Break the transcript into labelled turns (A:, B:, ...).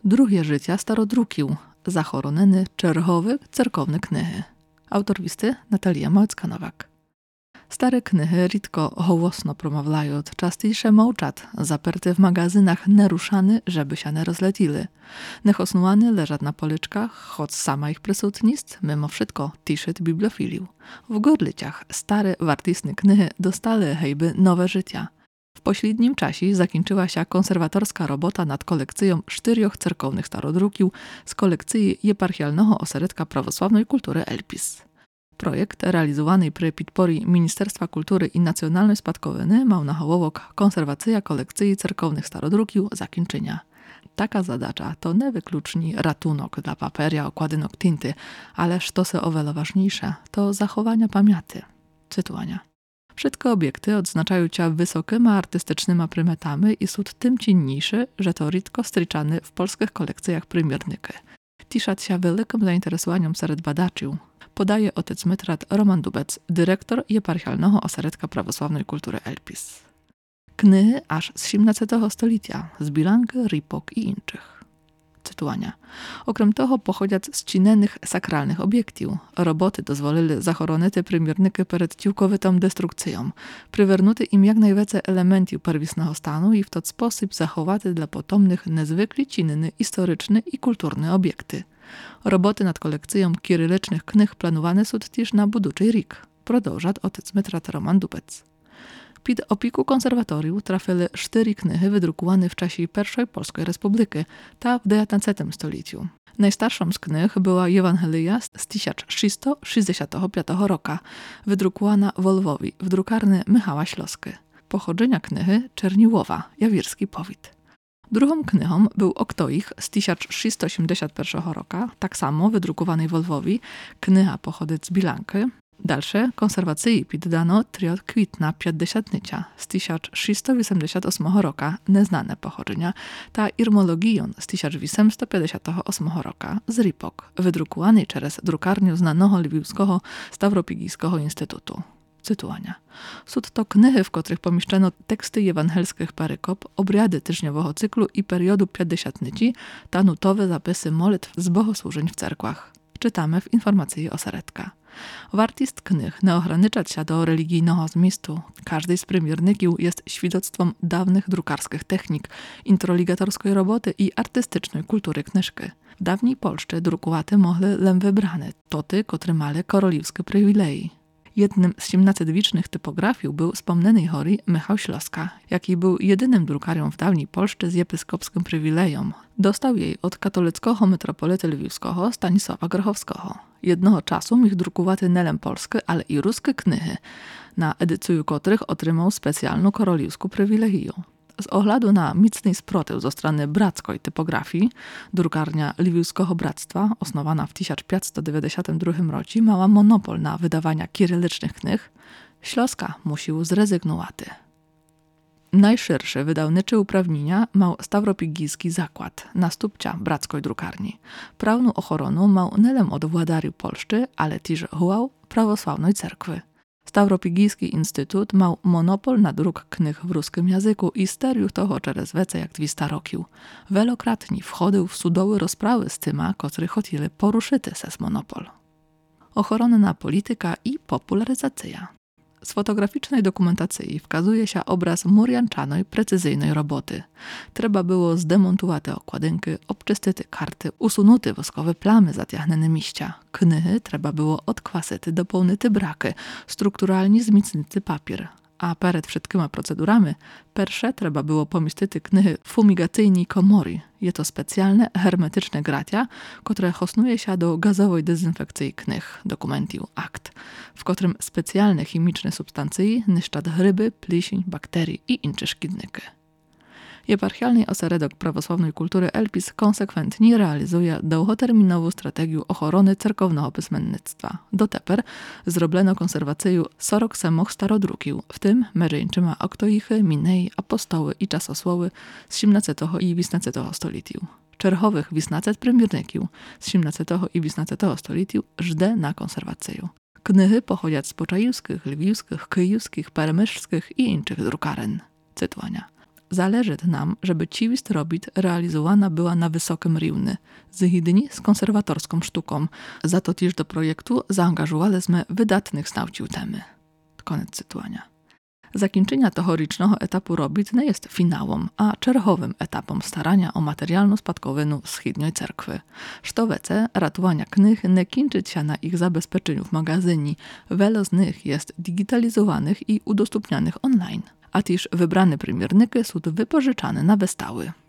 A: Drugie życia starodrukił, zachoroneny czerchowy, cerkowny knyhy. Autor listy Natalia Małecka-Nowak. Stare knyhy ritko hołosno promawlają, częstejsze mołczat, zaperty w magazynach neruszany, żeby się nie rozletili. Nechosnuany leżat na policzkach, choć sama ich prysutnist, mimo wszystko tiszyt bibliofilił. W Gorlicach stare, wartistne knyhy dostali hejby nowe życia. W pośrednim czasie zakończyła się konserwatorska robota nad kolekcją 4 cerkownych starodrukił z kolekcji Jeparchialnego Oseredka Prawosławnej Kultury Elpis. Projekt realizowany przy podpory Ministerstwa Kultury i Nacjonalnej Spadkowiny miał na hołowok konserwacja kolekcji cerkownych starodrukił zakończenia. Taka zadacza to nie wyklucznie ratunok dla paperia, okładynok tinty, ale sztosy o wiele ważniejsze, to zachowania pamięci. Cytowania. Wszystkie obiekty odznaczają cię wysokymi artystycznymi prymetami i są tym cenniejsze, że to ritko stryczany w polskich kolekcjach prymiernyky. Tiszat się wielkim zainteresowaniem wśród badaczy, podaje otec metrat Roman Dubec, dyrektor Jeparchialnego Oseredka Prawosławnej Kultury Elpis. Knyhy aż z 17 stulecia, z Bilanki, Ripok i innych. Cytowania. Okrem toho pochodziać z cinnenych sakralnych obiektów. Roboty dozwolili zachoronyty prymiernyky przed ciłkowitą destrukcją. Przywernuty im jak najwięcej elementów pierwotnego stanu i w ten sposób zachowaty dla potomnych niezwykle cinny, historyczne i kulturne obiekty. Roboty nad kolekcją kirylycznych knych planowane są też na buduczy rik. Продовжat otec metrat Roman Dubec. Pod opieką konserwatorium trafili 4 knyhy wydrukowane w czasie I Polskiej Republiki, ta w XIX stuleciu. Najstarszą z knych była Ewangelia z 1665 roku, wydrukowana w Lwowie w drukarni Michała Ślosky. Pochodzenia knyhy Czerniłowa, Jawierski Powit. Drugą knyhą był Oktoich z 1681 roku, tak samo wydrukowanej w Lwowie, knyha pochodzi z Bilanki. Dalsze konserwacji poddano trio Kwitna 50 z 1688 roku, nieznane pochodzenia, ta Irmologion z 1858 roku z Ripok, wydrukowanej przez drukarnię znanego lwiwskiego Stawropigijskiego Instytutu. Cytowania. Są to knyhy, w których pomieszczono teksty ewangelskich perykop, obrady tyżniowego cyklu i periodu pięćdziesiątnici, ta nutowe zapisy molitw z bogosłużeń w cerkłach. Czytamy w informacji Oseredka. Wartist knych nie ograniczać się do religijnego zmiestu. Każdy z prymierników jest świadectwem dawnych drukarskich technik, introligatorskiej roboty i artystycznej kultury knyżki. W dawniej Polsce drukowaty mogli lem wybrane, toty, które mieli koroliwskie prywileje. Jednym z 17-wiecznych typografiów był wspomniany chory Michał Śloska, jaki był jedynym drukariem w dawniej Polsce z episkopskim prywilejem. Dostał jej od katolickiego metropolity lwiwskiego Stanisława Grochowskiego. Jednego czasu ich drukowaty nelem polskie, ale i ruskie knyhy, na edycję których otrzymał specjalną koroliwską prywilegię. Z oglądu na mocny sprzeciw ze strony brackiej typografii, drukarnia Lwiwskiego Bractwa, osnowana w 1592 roku, miała monopol na wydawania kirylycznych knych, Śląska musiał zrezygnować. Najszersze wydawnicze uprawnienia miał Stawropigijski Zakład, następca brackiej drukarni. Prawną ochronę miał nelem od władary Polszczy, ale też huał prawosławnej cerkwy. Stawropigijski Instytut miał monopol na druk knych w ruskim języku i sterił toho przez więcej jak 200 roków. Wielokrotnie wchodził w sudowe rozprawy z tyma, którzy chcieli poruszyć ses monopol. Ochronna polityka i popularyzacja. Z fotograficznej dokumentacji wskazuje się obraz murianczanej, precyzyjnej roboty. Trzeba było zdemontować te okładynki, obczystyć karty, usunąć woskowe plamy zatiahnene miścia. Knyhy trzeba było odkwasać, dopełnić braki, strukturalnie wzmocnić papier. A przed wszystkimi procedurami pierwsze trzeba było pomieścić knyhy w fumigacyjnej komory. Je to specjalne, hermetyczne gratia, które stosuje się do gazowej dezynfekcji knych, dokumentów, akt, w którym specjalne chemiczne substancje niszczą ryby, pliśń, bakterii i inne szkidniki. Jeparchialny Oseredok Prawosławnej Kultury Elpis konsekwentnie realizuje długoterminową strategię ochrony cerkownego pismennictwa. Doteper zrobiono konserwację 47 starodrukiów, w tym mężczyźniczyma oktoichy, minei, apostoły i czasosłowy z 17 i 18 stuleciów. Czerchowych 18 prymierników z 17 i 18 stuleciów żde na konserwację. Knyhy pochodzą z poczajowskich, lwiwskich, kyjowskich, peremyszskich i innych drukaren. Cytowania. Zależy nam, żeby ciwist robit realizowana była na wysokim rівні, zgodnie z konserwatorską sztuką. Za to też do projektu zaangażowaliśmy wydatnych znawców temy. Koniec cytowania. Zakończenie tegorocznego etapu robit nie jest finałom, a czerwowym etapom starania o materialną spadkowinu wschodniej cerkwy. Sztowece ratowania knih nie kończy się na ich zabezpieczeniu w magazynie. Wiele z nich jest digitalizowanych i udostępnianych online, a też wybrane przymierniki są wypożyczane na wystawy.